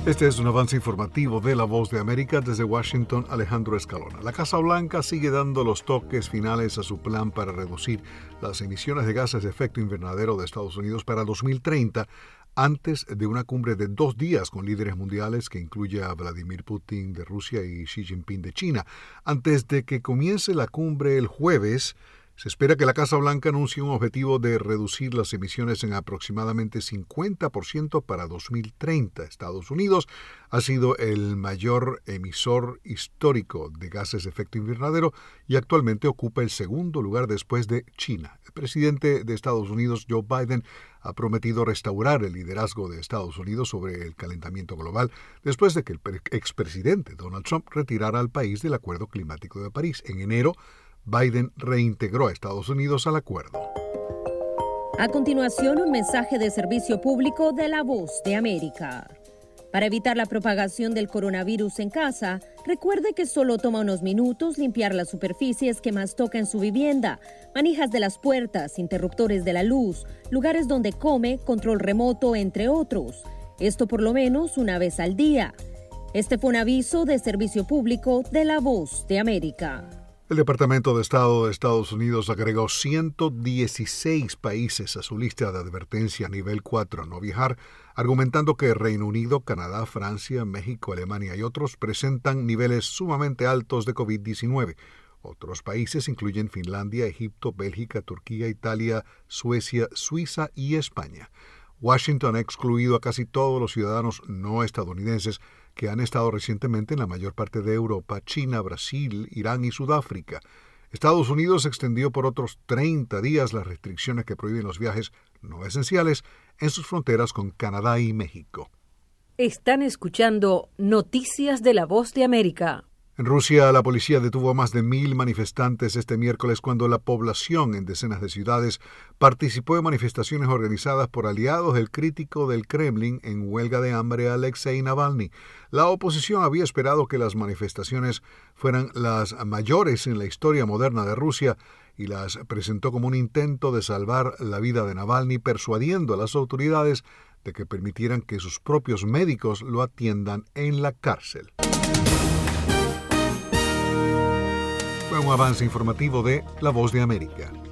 Este es un avance informativo de La Voz de América. Desde Washington, Alejandro Escalona. La Casa Blanca sigue dando los toques finales a su plan para reducir las emisiones de gases de efecto invernadero de Estados Unidos para 2030, antes de una cumbre de 2 días con líderes mundiales que incluye a Vladimir Putin de Rusia y Xi Jinping de China. Antes de que comience la cumbre el jueves, se espera que la Casa Blanca anuncie un objetivo de reducir las emisiones en aproximadamente 50% para 2030. Estados Unidos ha sido el mayor emisor histórico de gases de efecto invernadero y actualmente ocupa el segundo lugar después de China. El presidente de Estados Unidos, Joe Biden, ha prometido restaurar el liderazgo de Estados Unidos sobre el calentamiento global después de que el expresidente Donald Trump retirara al país del Acuerdo Climático de París. En enero, Biden reintegró a Estados Unidos al acuerdo. A continuación, un mensaje de servicio público de La Voz de América. Para evitar la propagación del coronavirus en casa, recuerde que solo toma unos minutos limpiar las superficies que más toca en su vivienda, manijas de las puertas, interruptores de la luz, lugares donde come, control remoto, entre otros. Esto por lo menos una vez al día. Este fue un aviso de servicio público de La Voz de América. El Departamento de Estado de Estados Unidos agregó 116 países a su lista de advertencia a nivel 4 a no viajar, argumentando que Reino Unido, Canadá, Francia, México, Alemania y otros presentan niveles sumamente altos de COVID-19. Otros países incluyen Finlandia, Egipto, Bélgica, Turquía, Italia, Suecia, Suiza y España. Washington ha excluido a casi todos los ciudadanos no estadounidenses que han estado recientemente en la mayor parte de Europa, China, Brasil, Irán y Sudáfrica. Estados Unidos extendió por otros 30 días las restricciones que prohíben los viajes no esenciales en sus fronteras con Canadá y México. Están escuchando Noticias de La Voz de América. En Rusia, la policía detuvo a más de 1,000 manifestantes este miércoles cuando la población en decenas de ciudades participó en manifestaciones organizadas por aliados del crítico del Kremlin en huelga de hambre Alexei Navalny. La oposición había esperado que las manifestaciones fueran las mayores en la historia moderna de Rusia y las presentó como un intento de salvar la vida de Navalny, persuadiendo a las autoridades de que permitieran que sus propios médicos lo atiendan en la cárcel. Fue un avance informativo de La Voz de América.